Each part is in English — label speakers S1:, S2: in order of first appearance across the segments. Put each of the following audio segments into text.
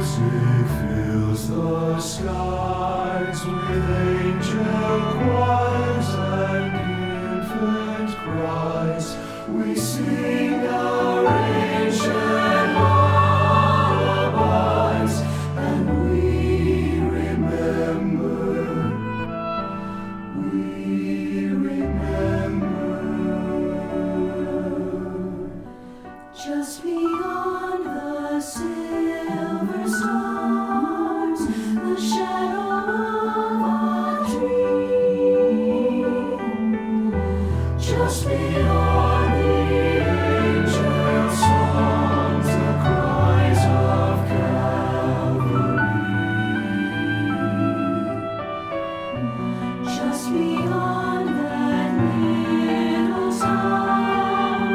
S1: Music fills the skies with angel choirs and infant cries. We sing our ancient lullabies, and we remember.
S2: Just beyond the silver stars, the shadow of a tree.
S1: Just beyond the angel songs, the cries of Calvary.
S2: Just beyond that little town,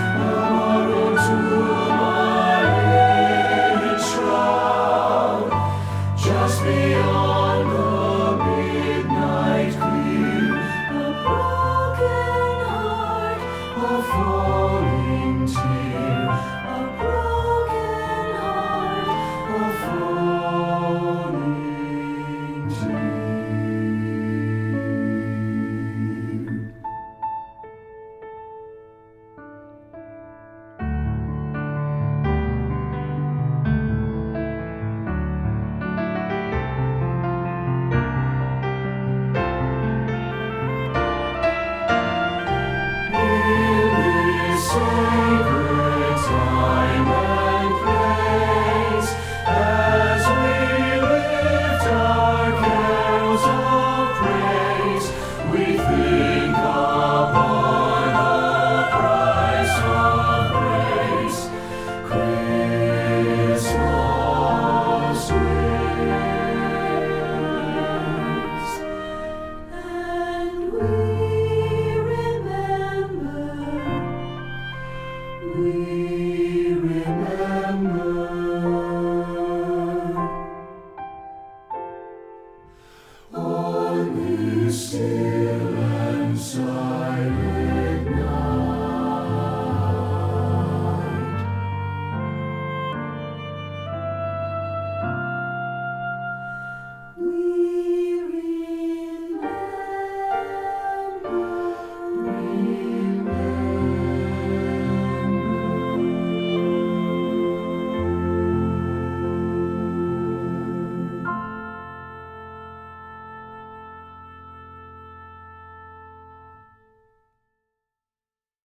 S1: just beyond the midnight clear,
S2: a broken heart,
S1: a falling tear,
S2: a broken heart,
S1: a falling tear. Sacred time and place, as we lift our carols of praise, we think upon the price of grace, Christmas grace.
S2: and we remember.
S1: We